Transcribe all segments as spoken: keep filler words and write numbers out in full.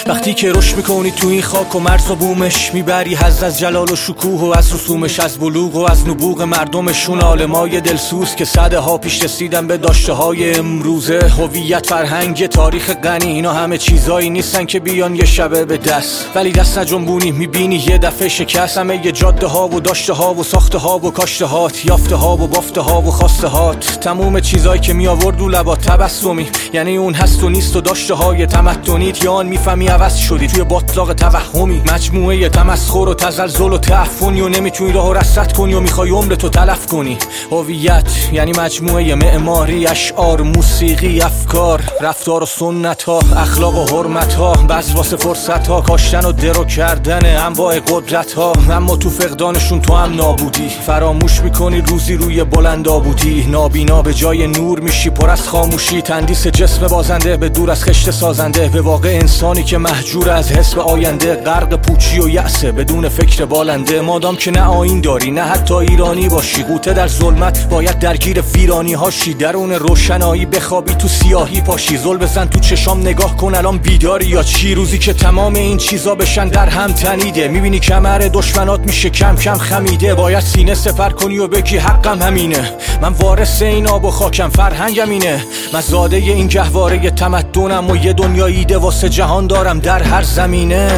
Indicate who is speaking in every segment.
Speaker 1: وقتی که رشد میکنی تو این خاک و مرز و بومش، میبری حظ از جلال و شکوه و از رسومش، از بلوغ و از نبوغ مردمشون. عالمای دلسوز که صده ها پیش رسیدن به داشته های امروزه. هویت، فرهنگ، تاریخ غنی، اینا همه چیزایی نیستن که بیان یه شبه به دست. ولی دست نجنبونی میبینی یه دفعه شکست. همه یه جاده ها و داشته ها و ساخته ها و کاشته هات، یافته ها و بافته ها و خواسته هات. تموم چیزایی که می آورد رو لبات تبسمی، یعنی اون هست و نیست و داشته های تمدنیت. یا آن میفهمی عوض شدی توی باطلاق توهمی، مجموعه تمسخر و تزلزل و تعفنی، و نمیتونی راهو رصد کنی و میخوای عمرتو تلف کنی. هویت یعنی مجموعه معماری، اشعار، موسیقی، افکار، رفتار و سنت ها، اخلاق و حرمت ها، بس واسه فرصت ها، کاشتن و درو کردن انواع قدرت ها. اما تو فقدانشون تو هم نابودی، فراموش میکنی روزی روی بلندا بودی. نابینا به جای نور میشی، پر از خاموشی. تندیس جسم بازنده به دور از خشت سازنده، به واقع انسانی که محجور از حس به آینده، غرق پوچی و یأسه بدون فکر بالنده. مادام که نه آیین داری نه حتی ایرانی باشی، غوطه در ظلمت باید درگیر ویرانی هاشی. درون روشنایی بخوابی تو سیاهی پاشی، زل بزن تو چشام نگاه کن الان بیداری یا چی. روزی که تمام این چیزا بشن در هم تنیده، میبینی کمر دشمنات میشه کم کم خمیده. باید سینه سپر کنی و بگی حقم همینه، من وارث این آب و خاکم، فرهنگم اینه. من زاده این گهواره تمدنم و یه دنیا ایده واسه جهان دارم در هر زمینه.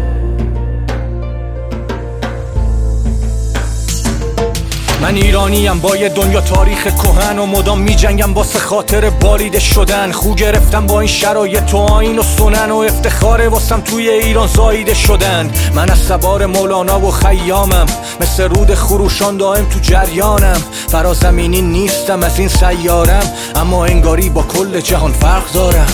Speaker 1: من ایرانیم با یه دنیا تاریخ کهن و مدام می جنگم واسه خاطر باریده شدن. خو گرفتم با این شرایط تو آیین و سنن و افتخاره واسم توی ایران زاییده شدن. من از سوار مولانا و خیامم، مثل رود خروشان دائم تو جریانم. فرازمینی نیستم از این سیارم، اما انگاری با کل جهان فرق دارم.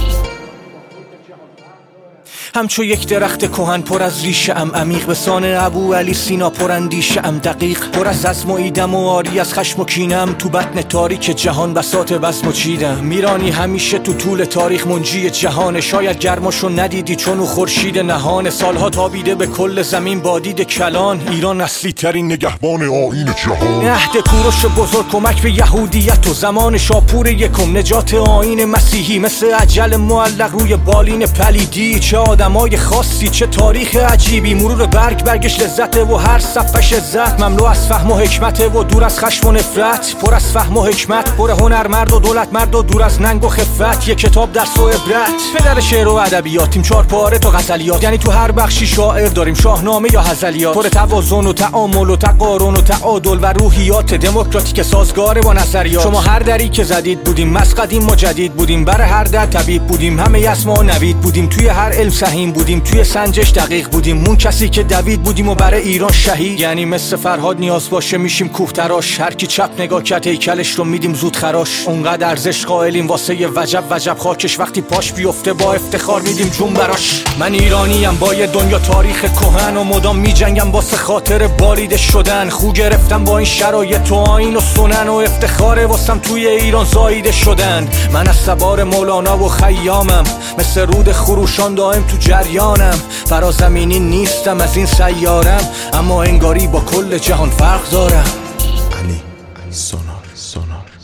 Speaker 1: همچو یک درخت کهن پر از ریشه ام عمیق، به سان ابو علی سینا پر اندیشه ام دقیق. پر از عزم و ایدم و آری از خشم و کینم، تو بطن تاریک جهان بساط بزم و چیدم. میرانی همیشه تو طول تاریخ منجی جهان، شاید گرماشو ندیدی چون او خورشید نهان. سالها تابیده به کل زمین با دید کلان، ایران اصلی ترین نگهبان آیین جهان. عهد کوروش بزرگ کمک به یهودیت و زمان شاپور یکم نجات آیین مسیحی. مثل اجل معلق روی بالین پلیدی، چه آدمای خاصی چه تاریخ عجیبی. مرور برگ برگش لذته و هر صفحش عزت، مملو از فهم و حکمته و دور از خشم و نفرت. پر از فهم و حکمت، پر هنرمرد و دولت مرد و دور از ننگ و خفت. یک کتاب درس و عبرت، پدر شعر و ادبیاتیم، چهار پاره تا غزلیات. یعنی تو هر بخشی شاعر داریم، شاهنامه یا غزلیات. پر توازن و تعامل و تقارن و تعادل و روحیات دموکراتیک سازگار با نظریات. شما هر دری که زدید بودیم، مس قدیم و جدید بودیم. برای هر در طبیب بودیم، همه اسما نوید بودیم. توی هر علم سهیم بودیم، توی سنجش دقیق بودیم. اون کسی که دوید بودیم و برای ایران شهید. یعنی مثل فرهاد نیاز باشه میشیم کوه تراش، هر کی چپ نگاه کرد هیکلش رو میدیم زود خراش. اونقدر ارزش قائلیم واسه یه وجب وجب خاکش، وقتی پاش بیفته با افتخار میدیم جون براش. من ایرانیم با یه دنیا تاریخ کهن و مدام میجنگم واسه خاطر باریده شدن. خو گرفتم با این شرایط تو آیین و سنن و افتخاره واسم توی ایران زاییده شدن. من از سوار مولانا و خیامم، مثل رود خروشان دائم تو جریانم. فرازمینی نیستم از این سیارم، اما انگاری با کل جهان فرق دارم.
Speaker 2: علی سونار سونار